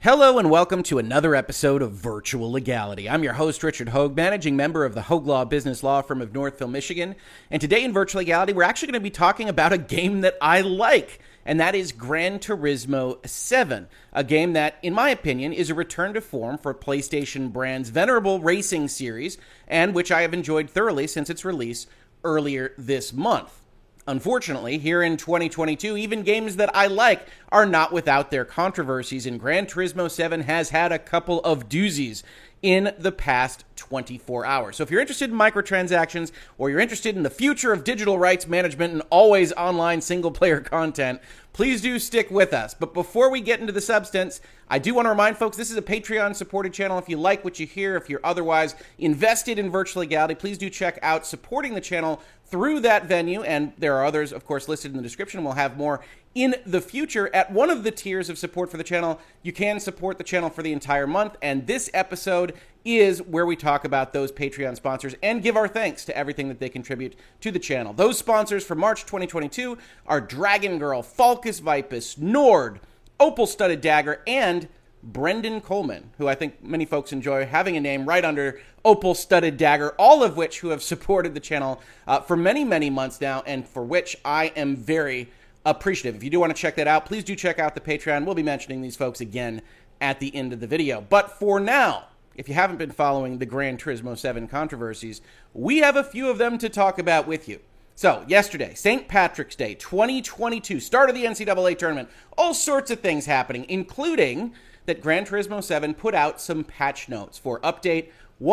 Hello and welcome to another episode of Virtual Legality. I'm your host, Richard Hogue, managing member of the Hogue Law Business Law Firm of Northville, Michigan. And today in Virtual Legality, we're actually going to be talking about a game that I like, and that is Gran Turismo 7, a game that, in my opinion, is a return to form for PlayStation brand's venerable racing series, and which I have enjoyed thoroughly since its release earlier this month. Unfortunately, here in 2022, even games that I like are not without their controversies, and Gran Turismo 7 has had a couple of doozies in the past 24 hours. So if you're interested in microtransactions, or you're interested in the future of digital rights management and always online single-player content, please do stick with us. But before we get into the substance, I do want to remind folks, this is a Patreon-supported channel. If you like what you hear, if you're otherwise invested in Virtual Legality, please do check out supporting the channel through that venue, and there are others, of course, listed in the description. We'll have more in the future. At one of the tiers of support for the channel, you can support the channel for the entire month, and this episode is where we talk about those Patreon sponsors and give our thanks to everything that they contribute to the channel. Those sponsors for March 2022 are Dragon Girl, Falcus Vipus, Nord, Opal Studded Dagger, and Brendan Coleman, who I think many folks enjoy having a name right under Opal Studded Dagger, all of which who have supported the channel for many, many months now, and for which I am very appreciative. If you do want to check that out, please do check out the Patreon. We'll be mentioning these folks again at the end of the video. But for now, if you haven't been following the Gran Turismo 7 controversies, we have a few of them to talk about with you. So, yesterday, St. Patrick's Day 2022, start of the NCAA tournament, all sorts of things happening, including that Gran Turismo 7 put out some patch notes for update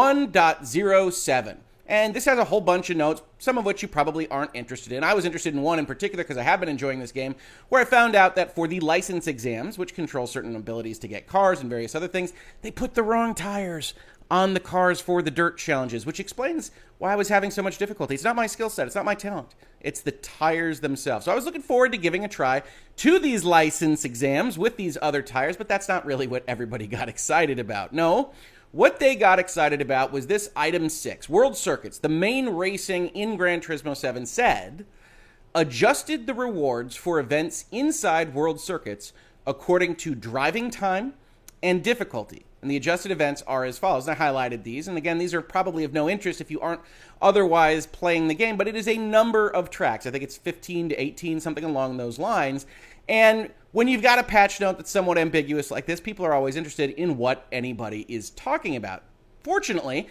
1.07. And this has a whole bunch of notes, some of which you probably aren't interested in. I was interested in one in particular because I have been enjoying this game, where I found out that for the license exams, which control certain abilities to get cars and various other things, they put the wrong tires on the cars for the dirt challenges, which explains why I was having so much difficulty. It's not my skill set. It's not my talent. It's the tires themselves. So I was looking forward to giving a try to these license exams with these other tires, but that's not really what everybody got excited about. No, what they got excited about was this item 6, World Circuits. The main racing in Gran Turismo 7 said, adjusted the rewards for events inside World Circuits according to driving time and difficulty. And the adjusted events are as follows. And I highlighted these. And again, these are probably of no interest if you aren't otherwise playing the game, but it is a number of tracks. I think it's 15 to 18, something along those lines. And when you've got a patch note that's somewhat ambiguous like this, people are always interested in what anybody is talking about. Fortunately,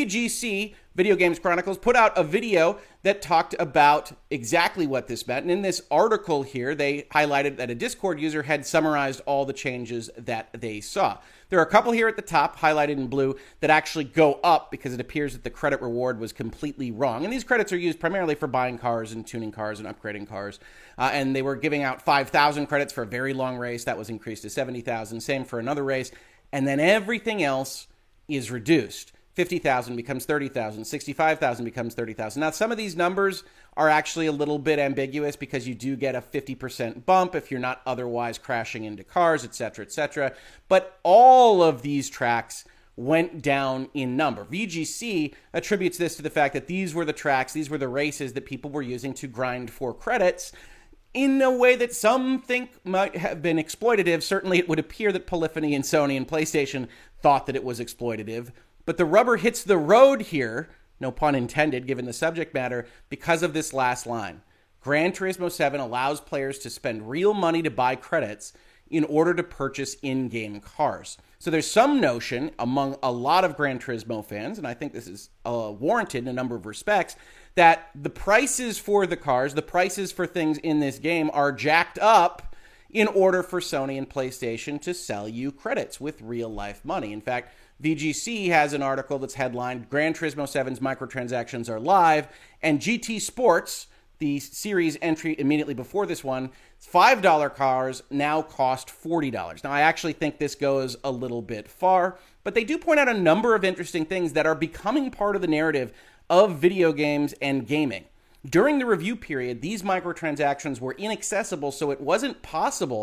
VGC, Video Games Chronicles, put out a video that talked about exactly what this meant. And in this article here, they highlighted that a Discord user had summarized all the changes that they saw. There are a couple here at the top, highlighted in blue, that actually go up because it appears that the credit reward was completely wrong. And these credits are used primarily for buying cars and tuning cars and upgrading cars. And they were giving out 5,000 credits for a very long race. That was increased to 70,000. Same for another race. And then everything else is reduced. 50,000 becomes 30,000, 65,000 becomes 30,000. Now, some of these numbers are actually a little bit ambiguous because you do get a 50% bump if you're not otherwise crashing into cars, etc., etc. But all of these tracks went down in number. VGC attributes this to the fact that these were the tracks, these were the races that people were using to grind for credits in a way that some think might have been exploitative. Certainly, it would appear that Polyphony and Sony and PlayStation thought that it was exploitative. But the rubber hits the road here, no pun intended, given the subject matter, because of this last line. Gran Turismo 7 allows players to spend real money to buy credits in order to purchase in-game cars. So there's some notion among a lot of Gran Turismo fans, and I think this is warranted in a number of respects, that the prices for the cars, the prices for things in this game are jacked up in order for Sony and PlayStation to sell you credits with real-life money. In fact, VGC has an article that's headlined, Gran Turismo 7's microtransactions are live, and GT Sports, the series entry immediately before this one, $5 cars now cost $40. Now, I actually think this goes a little bit far, but they do point out a number of interesting things that are becoming part of the narrative of video games and gaming. During the review period, these microtransactions were inaccessible, so it wasn't possible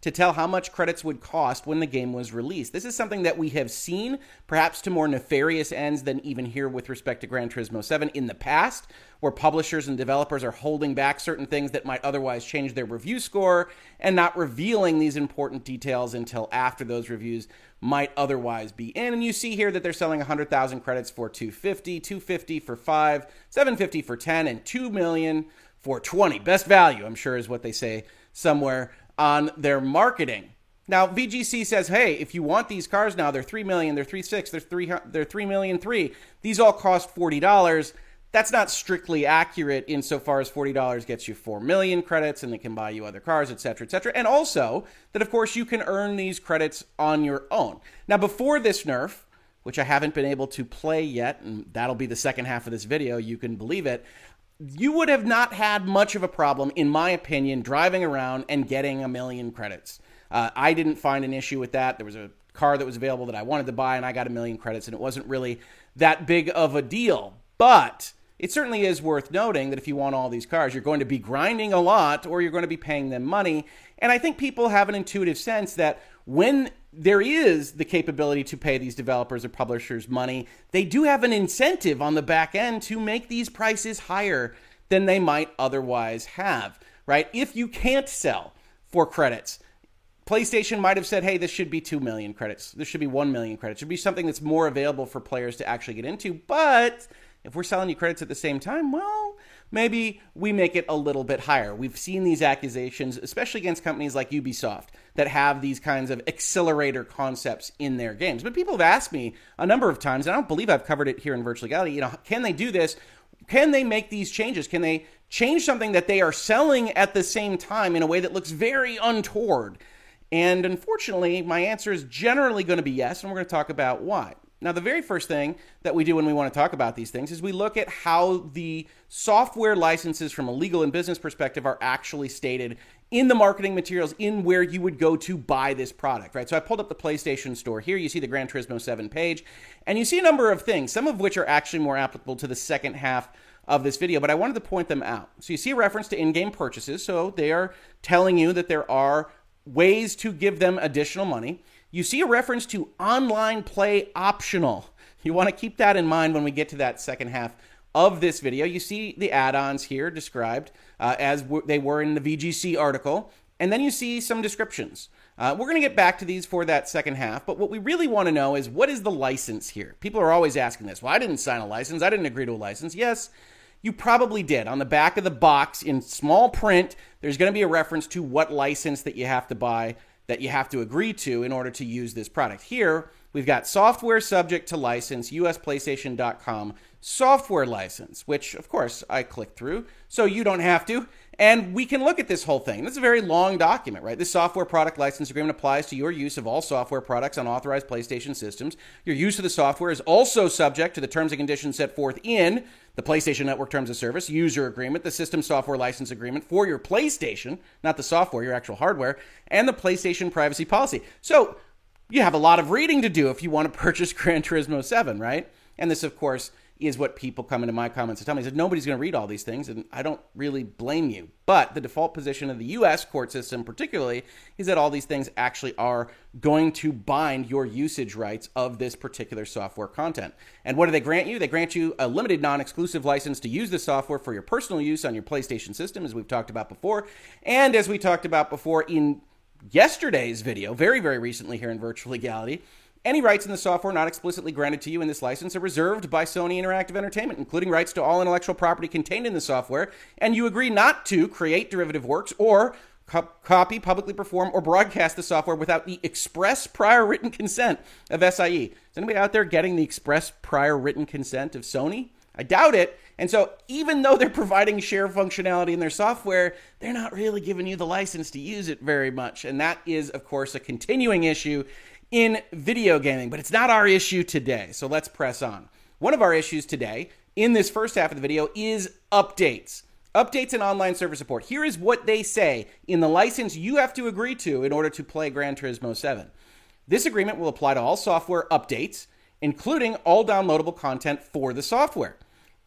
to tell how much credits would cost when the game was released. This is something that we have seen, perhaps to more nefarious ends than even here with respect to Gran Turismo 7 in the past, where publishers and developers are holding back certain things that might otherwise change their review score and not revealing these important details until after those reviews might otherwise be in. And you see here that they're selling 100,000 credits for 250, 250 for 5, 750 for 10, and 2 million for 20. Best value, I'm sure, is what they say somewhere on their marketing. Now, VGC says, hey, if you want these cars now, they're 3 million, they're 3.6, they're 3 million 3. These all cost $40. That's not strictly accurate insofar as $40 gets you 4 million credits and it can buy you other cars, et cetera, et cetera. And also that, of course, you can earn these credits on your own. Now, before this nerf, which I haven't been able to play yet, and that'll be the second half of this video, you can believe it, you would have not had much of a problem, in my opinion, driving around and getting 1 million credits. I didn't find an issue with that. There was a car that was available that I wanted to buy, and I got 1 million credits, and it wasn't really that big of a deal. But it certainly is worth noting that if you want all these cars, you're going to be grinding a lot or you're going to be paying them money. And I think people have an intuitive sense that when there is the capability to pay these developers or publishers money, they do have an incentive on the back end to make these prices higher than they might otherwise have, right? If you can't sell for credits, PlayStation might have said, hey, this should be 2 million credits. This should be 1 million credits. It should be something that's more available for players to actually get into. But if we're selling you credits at the same time, well, maybe we make it a little bit higher. We've seen these accusations, especially against companies like Ubisoft, that have these kinds of accelerator concepts in their games. But people have asked me a number of times, and I don't believe I've covered it here in Virtual Legality, can they do this? Can they make these changes? Can they change something that they are selling at the same time in a way that looks very untoward? And unfortunately, my answer is generally going to be yes, and we're going to talk about why. Now, the very first thing that we do when we want to talk about these things is we look at how the software licenses from a legal and business perspective are actually stated in the marketing materials in where you would go to buy this product, right? So I pulled up the PlayStation Store here. You see the Gran Turismo 7 page, and you see a number of things, some of which are actually more applicable to the second half of this video, but I wanted to point them out. So you see a reference to in-game purchases. So they are telling you that there are ways to give them additional money. You see a reference to online play optional. You want to keep that in mind when we get to that second half of this video. You see the add-ons here described as they were in the VGC article, and then you see some descriptions. We're going to get back to these for that second half, but what we really want to know is, what is the license here? People are always asking this. Well, I didn't sign a license. I didn't agree to a license. Yes, you probably did. On the back of the box in small print, there's going to be a reference to what license that you have to buy, that you have to agree to in order to use this product. Here, we've got software subject to license, USPlayStation.com software license, which, of course, I clicked through, so you don't have to. And we can look at this whole thing. This is a very long document, right? This software product license agreement applies to your use of all software products on authorized PlayStation systems. Your use of the software is also subject to the terms and conditions set forth in the PlayStation Network Terms of Service, user agreement, the system software license agreement for your PlayStation, not the software, your actual hardware, and the PlayStation privacy policy. So you have a lot of reading to do if you want to purchase Gran Turismo 7, right? And this, of course, is what people come into my comments and tell me. They said, nobody's going to read all these things, and I don't really blame you. But the default position of the U.S. court system particularly is that all these things actually are going to bind your usage rights of this particular software content. And what do they grant you? They grant you a limited non-exclusive license to use the software for your personal use on your PlayStation system, as we've talked about before. And as we talked about before in yesterday's video, very, very recently here in Virtual Legality, any rights in the software not explicitly granted to you in this license are reserved by Sony Interactive Entertainment, including rights to all intellectual property contained in the software, and you agree not to create derivative works or copy, publicly perform, or broadcast the software without the express prior written consent of SIE. Is anybody out there getting the express prior written consent of Sony? I doubt it. And so even though they're providing share functionality in their software, they're not really giving you the license to use it very much. And that is, of course, a continuing issue in video gaming, but it's not our issue today. So let's press on. One of our issues today in this first half of the video is updates. Updates and online server support. Here is what they say in the license you have to agree to in order to play Gran Turismo 7. This agreement will apply to all software updates, including all downloadable content for the software.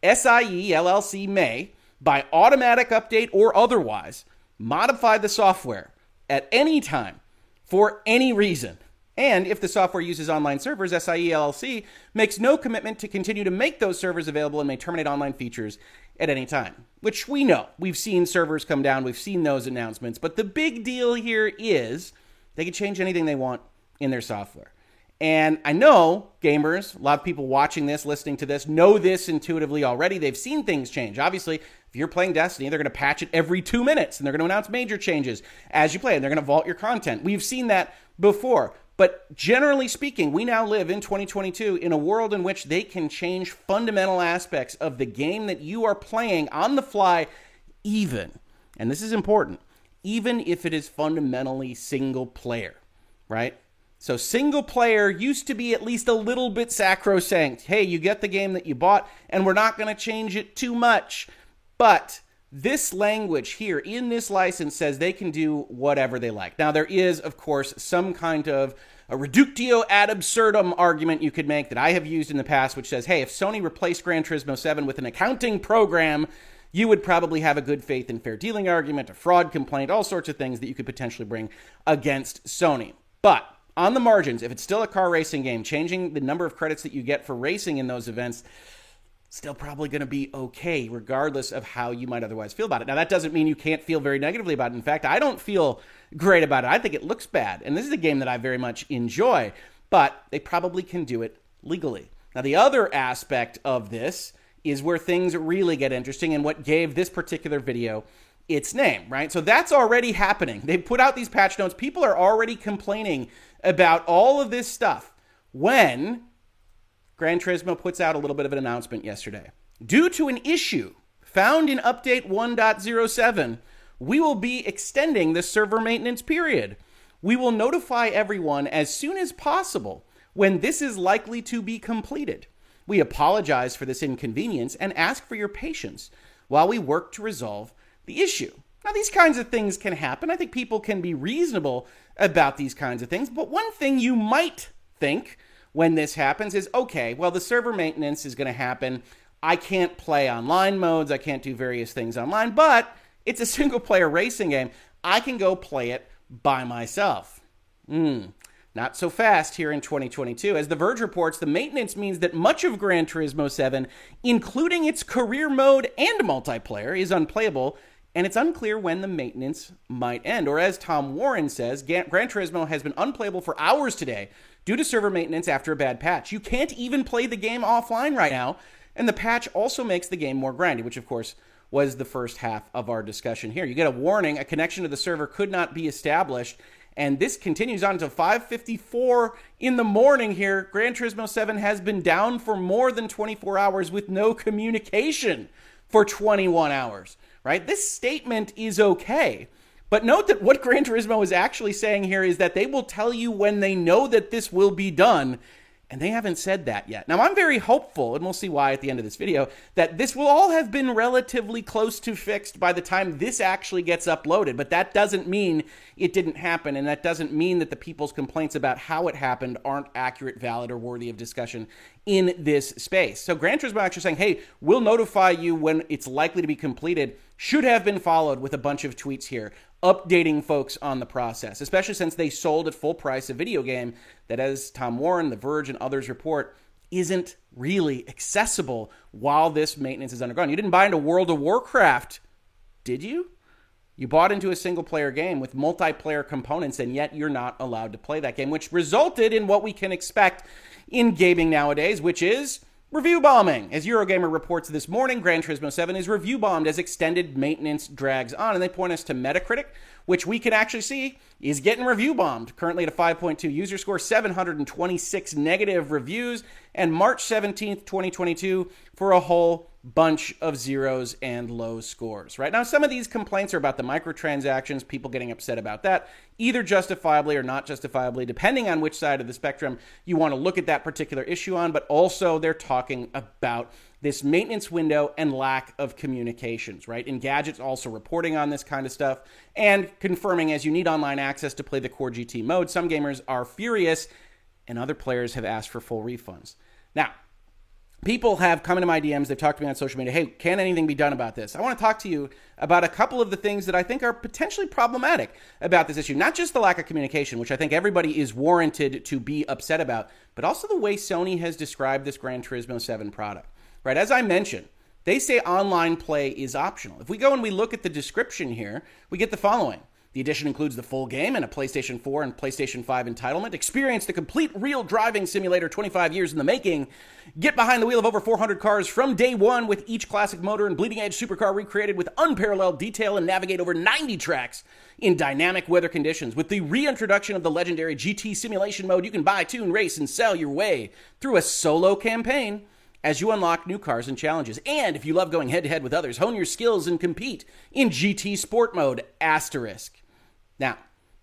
SIE LLC may, by automatic update or otherwise, modify the software at any time for any reason. And if the software uses online servers, SIE LLC makes no commitment to continue to make those servers available and may terminate online features at any time, which we know. We've seen servers come down. We've seen those announcements. But the big deal here is they can change anything they want in their software. And I know gamers, a lot of people watching this, listening to this, know this intuitively already. They've seen things change. Obviously, if you're playing Destiny, they're going to patch it every 2 minutes, and they're going to announce major changes as you play, and they're going to vault your content. We've seen that before. But generally speaking, we now live in 2022 in a world in which they can change fundamental aspects of the game that you are playing on the fly, even, and this is important, even if it is fundamentally single player, right? So single player used to be at least a little bit sacrosanct. Hey, you get the game that you bought, and we're not going to change it too much. But this language here in this license says they can do whatever they like. Now, there is, of course, some kind of a reductio ad absurdum argument you could make that I have used in the past, which says, hey, if Sony replaced Gran Turismo 7 with an accounting program, you would probably have a good faith and fair dealing argument, a fraud complaint, all sorts of things that you could potentially bring against Sony. But on the margins, if it's still a car racing game, changing the number of credits that you get for racing in those events, still probably going to be okay, regardless of how you might otherwise feel about it. Now, that doesn't mean you can't feel very negatively about it. In fact, I don't feel great about it. I think it looks bad. And this is a game that I very much enjoy, but they probably can do it legally. Now, the other aspect of this is where things really get interesting and what gave this particular video its name, right? So that's already happening. They put out these patch notes. People are already complaining about all of this stuff when Gran Turismo puts out a little bit of an announcement yesterday. Due to an issue found in Update 1.07, we will be extending the server maintenance period. We will notify everyone as soon as possible when this is likely to be completed. We apologize for this inconvenience and ask for your patience while we work to resolve the issue. Now, these kinds of things can happen. I think people can be reasonable about these kinds of things. But one thing you might think when this happens is, okay, well, the server maintenance is going to happen. I can't play online modes. I can't do various things online, but it's a single-player racing game. I can go play it by myself. Not so fast here in 2022. As The Verge reports, the maintenance means that much of Gran Turismo 7, including its career mode and multiplayer, is unplayable, and it's unclear when the maintenance might end. Or as Tom Warren says, Gran Turismo has been unplayable for hours today due to server maintenance after a bad patch. You can't even play the game offline right now, and the patch also makes the game more grindy, which of course was the first half of our discussion here. You get a warning, a connection to the server could not be established, and this continues on until 5:54 in the morning here. Gran Turismo 7 has been down for more than 24 hours with no communication for 21 hours, right? This statement is okay. But note that what Gran Turismo is actually saying here is that they will tell you when they know that this will be done, and they haven't said that yet. Now, I'm very hopeful, and we'll see why at the end of this video, that this will all have been relatively close to fixed by the time this actually gets uploaded. But that doesn't mean it didn't happen, and that doesn't mean that the people's complaints about how it happened aren't accurate, valid, or worthy of discussion in this space. So Gran Turismo actually saying, hey, we'll notify you when it's likely to be completed, should have been followed with a bunch of tweets here updating folks on the process, especially since they sold at full price a video game that, as Tom Warren, The Verge, and others report, isn't really accessible while this maintenance is undergone. You didn't buy into World of Warcraft, did you? You bought into a single-player game with multiplayer components, and yet you're not allowed to play that game, which resulted in what we can expect in gaming nowadays, which is review bombing. As Eurogamer reports this morning, Gran Turismo 7 is review bombed as extended maintenance drags on. And they point us to Metacritic, which we can actually see is getting review bombed. Currently at a 5.2 user score, 726 negative reviews, and March 17th, 2022 for a whole bunch of zeros and low scores. Right now, some of these complaints are about the microtransactions, people getting upset about that, either justifiably or not justifiably, depending on which side of the spectrum you want to look at that particular issue on. But also they're talking about this maintenance window and lack of communications, right? Engadget's also reporting on this kind of stuff and confirming, as you need online access to play the core GT mode, some gamers are furious and other players have asked for full refunds. Now, people have come into my DMs, they've talked to me on social media, hey, can anything be done about this? I want to talk to you about a couple of the things that I think are potentially problematic about this issue. Not just the lack of communication, which I think everybody is warranted to be upset about, but also the way Sony has described this Gran Turismo 7 product. Right? As I mentioned, they say online play is optional. If we go and we look at the description here, we get the following. The edition includes the full game and a PlayStation 4 and PlayStation 5 entitlement. Experience the complete real driving simulator 25 years in the making. Get behind the wheel of over 400 cars from day one with each classic motor and bleeding-edge supercar recreated with unparalleled detail and navigate over 90 tracks in dynamic weather conditions. With the reintroduction of the legendary GT simulation mode, you can buy, tune, race, and sell your way through a solo campaign as you unlock new cars and challenges. And if you love going head-to-head with others, hone your skills and compete in GT Sport Mode, asterisk. Now,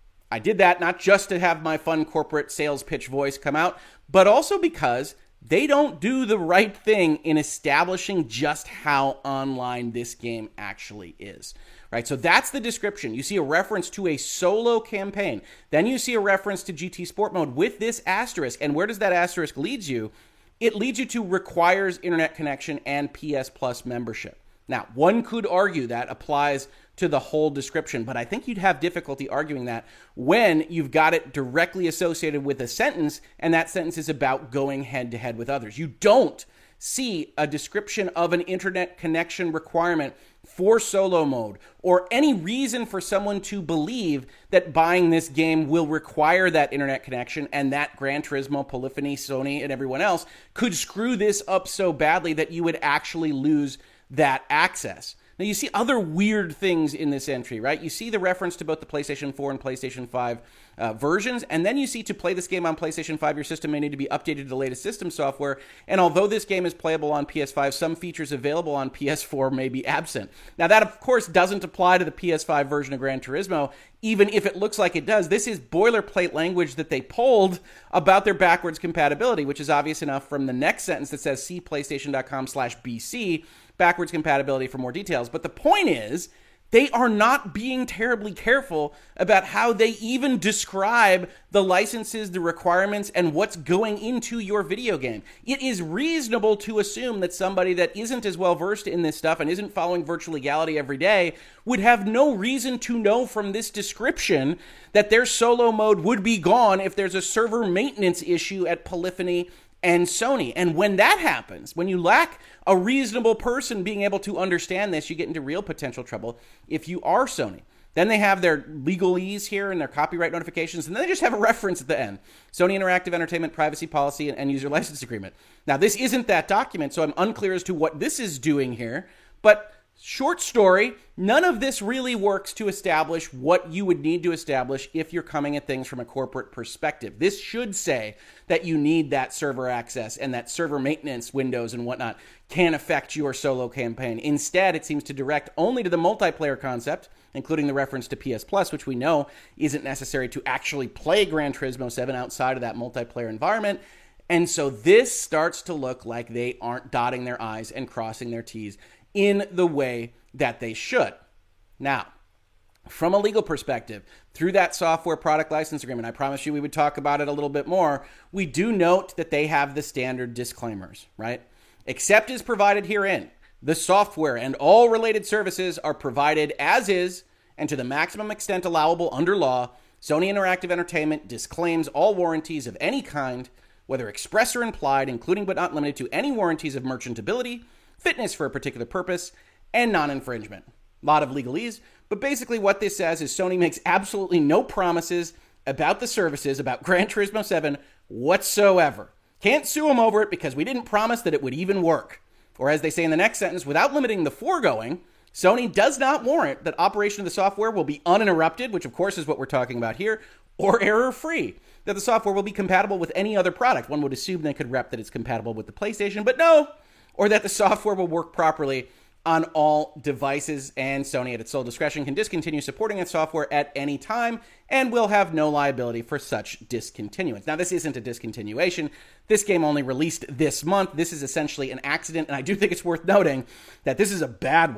I did that not just to have my fun corporate sales pitch voice come out, but also because they don't do the right thing in establishing just how online this game actually is. Right? So that's the description. You see a reference to a solo campaign. Then you see a reference to GT Sport Mode with this asterisk. And where does that asterisk lead you? It leads you to requires internet connection and PS Plus membership. Now, one could argue that applies to the whole description, but I think you'd have difficulty arguing that when you've got it directly associated with a sentence, and that sentence is about going head-to-head with others. You don't see a description of an internet connection requirement for solo mode, or any reason for someone to believe that buying this game will require that internet connection, and that Gran Turismo, Polyphony, Sony, and everyone else could screw this up so badly that you would actually lose that access. Now, you see other weird things in this entry, right? You see the reference to both the PlayStation 4 and PlayStation 5 versions, and then you see to play this game on PlayStation 5, your system may need to be updated to the latest system software, and although this game is playable on PS5, some features available on PS4 may be absent. Now, that, of course, doesn't apply to the PS5 version of Gran Turismo, even if it looks like it does. This is boilerplate language that they pulled about their backwards compatibility, which is obvious enough from the next sentence that says, see PlayStation.com/BC, backwards compatibility for more details. But the point is, they are not being terribly careful about how they even describe the licenses, the requirements, and what's going into your video game. It is reasonable to assume that somebody that isn't as well versed in this stuff and isn't following virtual legality every day would have no reason to know from this description that their solo mode would be gone if there's a server maintenance issue at Polyphony and Sony. And when that happens, when you lack a reasonable person being able to understand this, you get into real potential trouble if you are Sony. Then they have their legalese here and their copyright notifications, and then they just have a reference at the end. Sony Interactive Entertainment Privacy Policy and User License Agreement. Now, this isn't that document, so I'm unclear as to what this is doing here, but short story, none of this really works to establish what you would need to establish if you're coming at things from a corporate perspective. This should say that you need that server access and that server maintenance windows and whatnot can affect your solo campaign. Instead, it seems to direct only to the multiplayer concept, including the reference to PS Plus, which we know isn't necessary to actually play Gran Turismo 7 outside of that multiplayer environment. And so this starts to look like they aren't dotting their I's and crossing their T's in the way that they should. Now, from a legal perspective, through that software product license agreement, I promised you we would talk about it a little bit more. We do note that they have the standard disclaimers, right? Except as provided herein, the software and all related services are provided as is and to the maximum extent allowable under law. Sony Interactive Entertainment disclaims all warranties of any kind, whether express or implied, including but not limited to any warranties of merchantability, fitness for a particular purpose, and non-infringement. A lot of legalese, but basically what this says is Sony makes absolutely no promises about the services, about Gran Turismo 7 whatsoever. Can't sue them over it because we didn't promise that it would even work. Or as they say in the next sentence, without limiting the foregoing, Sony does not warrant that operation of the software will be uninterrupted, which of course is what we're talking about here, or error-free, that the software will be compatible with any other product. One would assume they could rep that it's compatible with the PlayStation, but no, or that the software will work properly on all devices, and Sony at its sole discretion can discontinue supporting its software at any time and will have no liability for such discontinuance. Now, this isn't a discontinuation. This game only released this month. This is essentially an accident, and I do think it's worth noting that this is a bad one.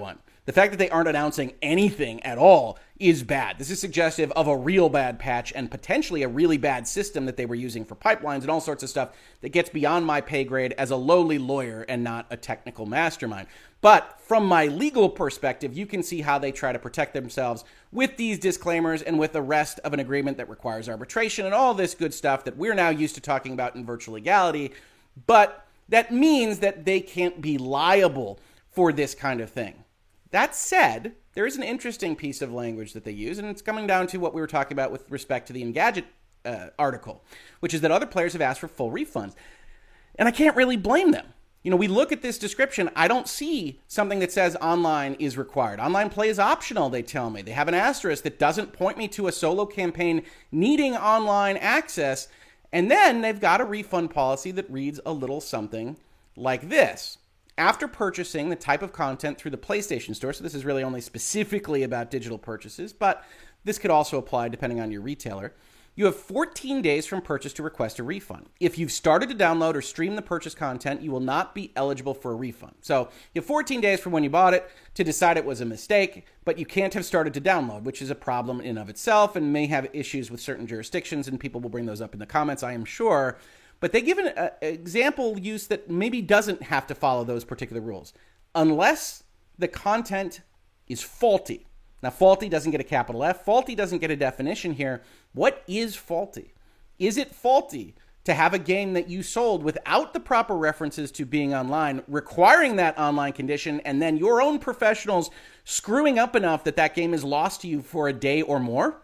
The fact that they aren't announcing anything at all is bad. This is suggestive of a real bad patch and potentially a really bad system that they were using for pipelines and all sorts of stuff that gets beyond my pay grade as a lowly lawyer and not a technical mastermind. But from my legal perspective, you can see how they try to protect themselves with these disclaimers and with the rest of an agreement that requires arbitration and all this good stuff that we're now used to talking about in virtual legality. But that means that they can't be liable for this kind of thing. That said, there is an interesting piece of language that they use, and it's coming down to what we were talking about with respect to the Engadget article, which is that other players have asked for full refunds. And I can't really blame them. You know, we look at this description, I don't see something that says online is required. Online play is optional, they tell me. They have an asterisk that doesn't point me to a solo campaign needing online access. And then they've got a refund policy that reads a little something like this. After purchasing the type of content through the PlayStation Store, so this is really only specifically about digital purchases, but this could also apply depending on your retailer, you have 14 days from purchase to request a refund. If you've started to download or stream the purchase content, you will not be eligible for a refund. So you have 14 days from when you bought it to decide it was a mistake, but you can't have started to download, which is a problem in and of itself and may have issues with certain jurisdictions, and people will bring those up in the comments, I am sure. But they give an example use that maybe doesn't have to follow those particular rules, unless the content is faulty. Now, faulty doesn't get a capital F. Faulty doesn't get a definition here. What is faulty? Is it faulty to have a game that you sold without the proper references to being online, requiring that online condition, and then your own professionals screwing up enough that that game is lost to you for a day or more?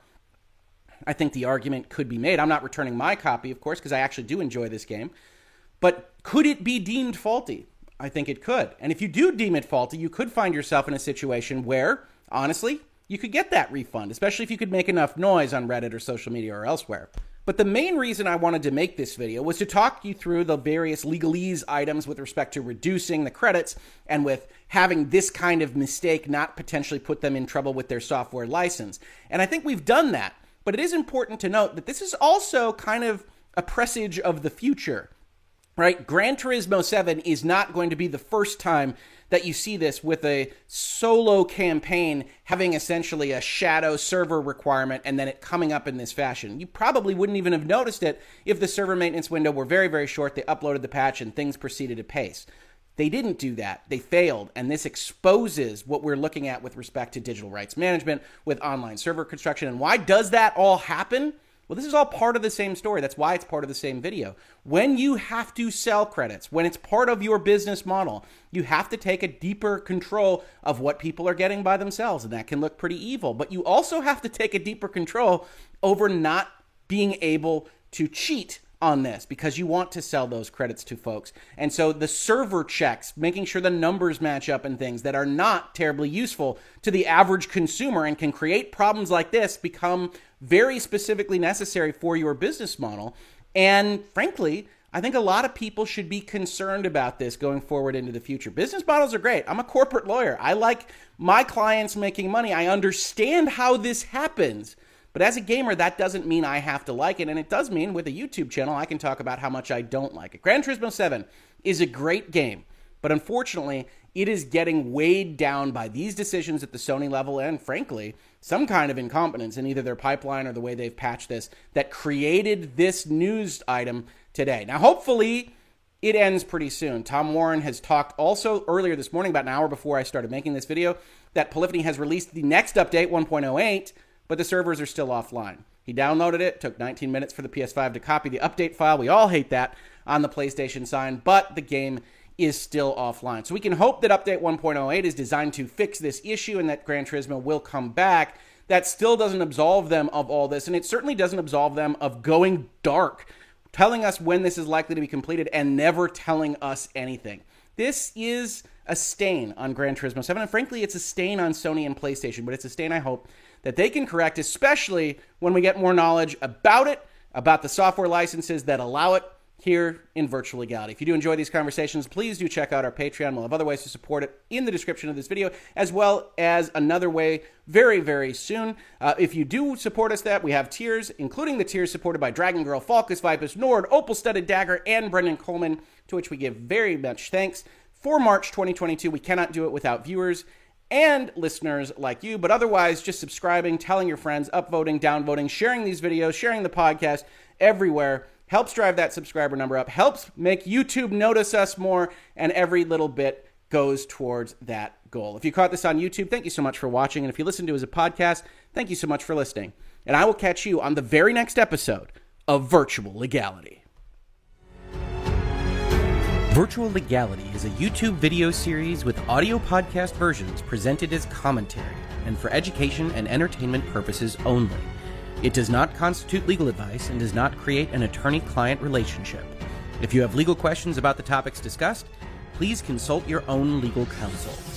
I think the argument could be made. I'm not returning my copy, of course, because I actually do enjoy this game. But could it be deemed faulty? I think it could. And if you do deem it faulty, you could find yourself in a situation where, honestly, you could get that refund, especially if you could make enough noise on Reddit or social media or elsewhere. But the main reason I wanted to make this video was to talk you through the various legalese items with respect to reducing the credits and with having this kind of mistake not potentially put them in trouble with their software license. And I think we've done that. But it is important to note that this is also kind of a presage of the future, right? Gran Turismo 7 is not going to be the first time that you see this with a solo campaign having essentially a shadow server requirement and then it coming up in this fashion. You probably wouldn't even have noticed it if the server maintenance window were very, very short, they uploaded the patch and things proceeded apace. They didn't do that. They failed. And this exposes what we're looking at with respect to digital rights management, with online server construction. And why does that all happen? Well, this is all part of the same story. That's why it's part of the same video. When you have to sell credits, when it's part of your business model, you have to take a deeper control of what people are getting by themselves. And that can look pretty evil. But you also have to take a deeper control over not being able to cheat on this because you want to sell those credits to folks. And so the server checks, making sure the numbers match up and things that are not terribly useful to the average consumer and can create problems like this become very specifically necessary for your business model. And frankly, I think a lot of people should be concerned about this going forward into the future. Business models are great. I'm a corporate lawyer. I like my clients making money. I understand how this happens. But as a gamer, that doesn't mean I have to like it. And it does mean with a YouTube channel, I can talk about how much I don't like it. Gran Turismo 7 is a great game. But unfortunately, it is getting weighed down by these decisions at the Sony level and, frankly, some kind of incompetence in either their pipeline or the way they've patched this that created this news item today. Now, hopefully, it ends pretty soon. Tom Warren has talked also earlier this morning, about an hour before I started making this video, that Polyphony has released the next update, 1.08, but the servers are still offline. He downloaded it, took 19 minutes for the PS5 to copy the update file. We all hate that on the PlayStation side, but the game is still offline. So we can hope that update 1.08 is designed to fix this issue and that Gran Turismo will come back. That still doesn't absolve them of all this, and it certainly doesn't absolve them of going dark, telling us when this is likely to be completed and never telling us anything. This is a stain on Gran Turismo 7, and frankly, it's a stain on Sony and PlayStation, but it's a stain I hope that they can correct, especially when we get more knowledge about it, about the software licenses that allow it here in Virtual Legality. If you do enjoy these conversations, please do check out our Patreon. We'll have other ways to support it in the description of this video, as well as another way very, very soon. If you do support us, we have tiers, including the tiers supported by Dragon Girl, Falkus, Vipus, Nord, Opal Studded Dagger, and Brendan Coleman, to which we give very much thanks. For March 2022, we cannot do it without viewers and listeners like you, but otherwise just subscribing, telling your friends, upvoting, downvoting, sharing these videos, sharing the podcast everywhere helps drive that subscriber number up, helps make YouTube notice us more, and every little bit goes towards that goal. If you caught this on YouTube, thank you so much for watching, and if you listen to it as a podcast, thank you so much for listening. And I will catch you on the very next episode of Virtual Legality. Virtual Legality is a YouTube video series with audio podcast versions presented as commentary and for education and entertainment purposes only. It does not constitute legal advice and does not create an attorney-client relationship. If you have legal questions about the topics discussed, please consult your own legal counsel.